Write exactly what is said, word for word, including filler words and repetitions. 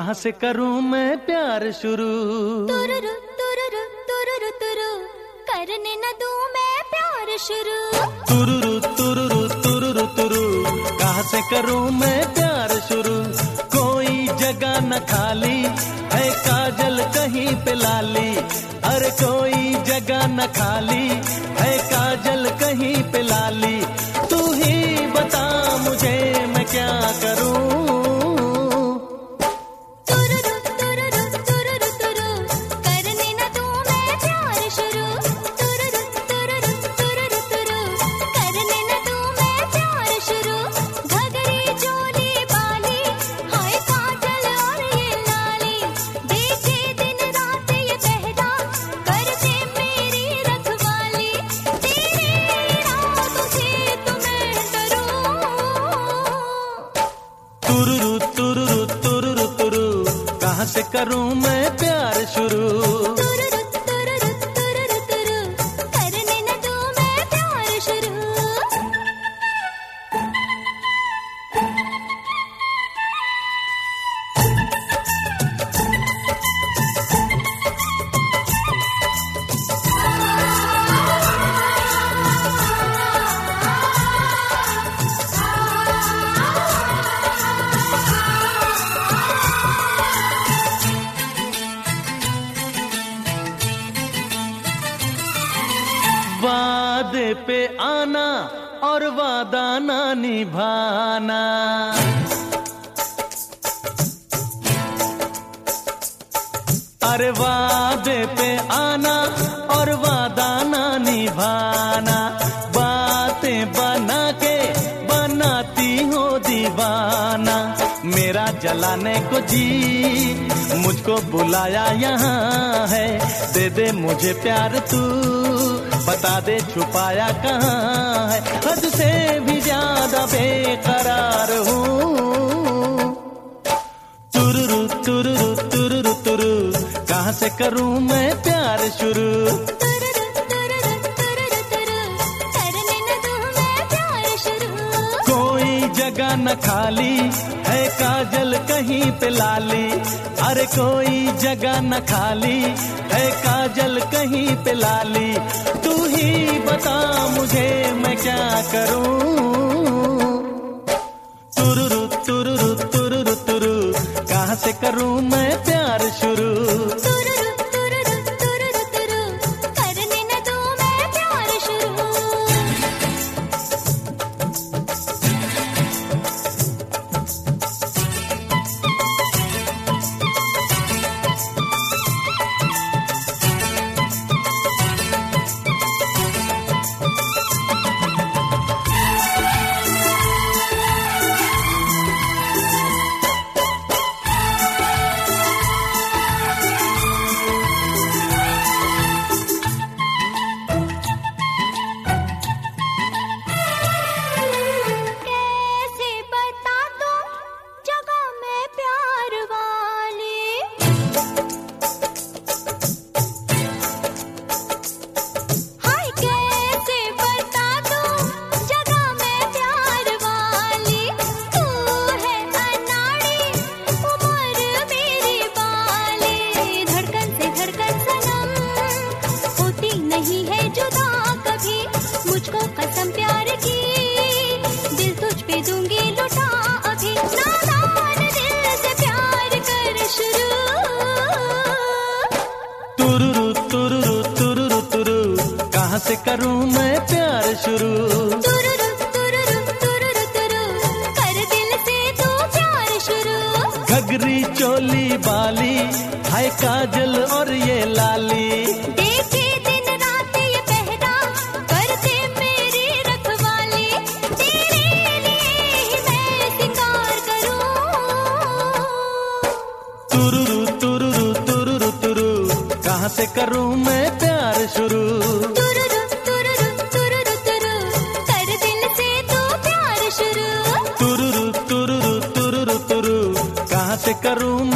कहाँ से करूं मैं प्यार शुरू। तुरुरु तुरुरु तुरुरु तुरु करने न दूं मैं प्यार शुरू। तुरुरु तुरुरु तुरुरु तुरु कहाँ से करूं मैं प्यार शुरू। कोई जगह न खाली है काजल कहीं पे लाली। अरे कोई जगह न खाली है काजल कहीं पे लाली। तू ही बता मुझे मैं क्या करूं। तुरुरु तुरुरु तुरुरु तुरु कहाँ से करूं मैं प्यार शुरू। तुरुरु तुरुरु तुरुरु तुरु करने न दूं मैं प्यार शुरू। वादे पे आना और वादा ना निभाना। अरे वादे पे आना और वादा ना निभाना। बातें बना के बनाती हो दीवाना। मेरा जलाने को जी मुझको बुलाया यहाँ है। दे दे मुझे प्यार तू बता दे छुपाया कहाँ है। हद से भी ज्यादा बेकरार हूँ। तुरुरु तुरुरु तुरुरु तुरु कहाँ से करूँ मैं प्यार शुरू। तुरुरु तुरुरु तुरुरु तुरु करने न दूं मैं प्यार शुरू। कोई जगह न खाली है काजल कहीं पे लाली। अरे कोई जगह न खाली है काजल कहीं पे लाली। तू ही बता मुझे मैं क्या करूं। तुरुरु तुरुरु तुरुरु तुरु कहाँ से करूं मैं प्यार शुरू। तुरुरु तुरुरु तुरुरु तुरु करने न दूं मैं प्यार शुरू। कहाँ से करूं मैं प्यार शुरू। तुरुरु तुरुरु तुरुरु तुरु कर दिल से तू प्यार शुरू। घगरी चोली बाली हाय काजल और ये लाली। देखे दिन रात ये पहरा करते मेरी रखवाली। तेरे लिए ही मैं सिंगार करूं। तुरुरु तुरुरु तुरुरु तुरु कहाँ से करूं मैं प्यार शुरू। तुरुरु तुरुरु तुरुरु तुरु कर दिल से तू प्यार शुरू। तुरुरु तुरुरु तुरुरु तुरु कहाँ से करूं